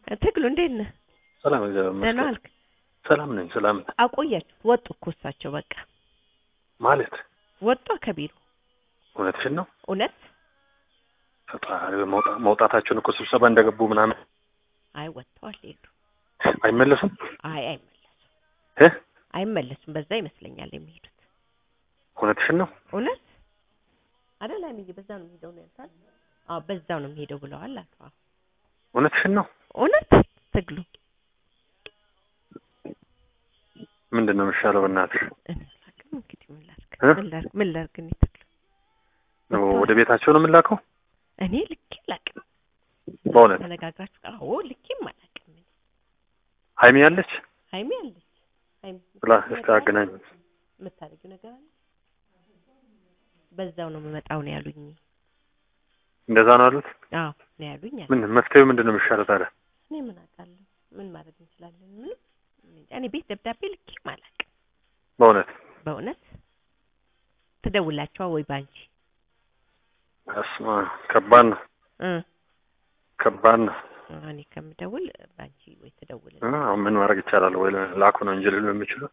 ትግሉ እንዴት ነህ? ሰላም እግዚአብሔር ደህና ይመስገን። ዋልክ? ሰላም ነኝ። ሰላም አቆያችሁ ወጡ እኮ እሳቸው በቃ ማለት ወጡ ከቢሮ። እውነትሽን ነው? እውነት ፈጣሪ መውጣታቸውን እኮ ስብሰባ እንደገቡ ምናምን። አይ ወጥተዋል ሄዱ። አይመለሱም? አይመለሱም አይመለሱም። በዛ ይመስለኛል የሚሄዱት። እውነትሽን ነው? እውነት አይደል? አይምዬ በዛ ነው የሚሄደው ነው ያልታል። አዎ በዛው ነው የሚሄደው ብለዋል አሉ። እውነትሽን ነው? እውነት ትግሉ ምንድነው የሚሻለው? በእናትሽ እንግዲህ ምን ላድርግ እኔ ትግሉ ነው ወደ ቤታቸው ነው የምላከው? እኔ ልኬ አላውቅም። በእውነት ተነጋግራችሁ? አዎ ልኬም አላውቅም። ሃይሚ ያለች ሃይሚ አለች። ሃይሚ ብላ እስካገናኝ የምታደርጊው ነገር አለ? በዛው ነው የምመጣው ነው ያሉኝ። እንደዛ ነው አሉት? አዎ ነው ያሉኝ። ምን መፍትሄው ምንድነው የሚሻለው ታዲያ? እኔ ምን አውቃለሁ? ምን ማድረግ እንችላለን? ምን እኔ ቤት ደብዳቤ ልኬም አላውቅም። በእውነት ትደውላቸዋ ወይ ባንቺ? አስማ ከባድ ነው። እኔ ከምደውል ባንቺ ወይ ትደውልልኝ። ምን ማድረግ ይቻላል? ወይ ላኩ ነው እንጂ ልሉ የሚችሉት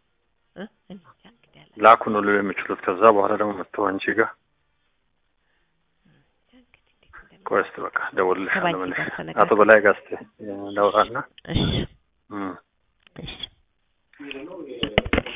ላኩ ነው ልሉ የሚችሉት። ከዛ በኋላ ደግሞ መጥተው አንቺ ጋር ቆይስ በቃ ደውልልሻለሁ ማለት አቶ በላይ ጋር እስኪ ላውራና። እሺ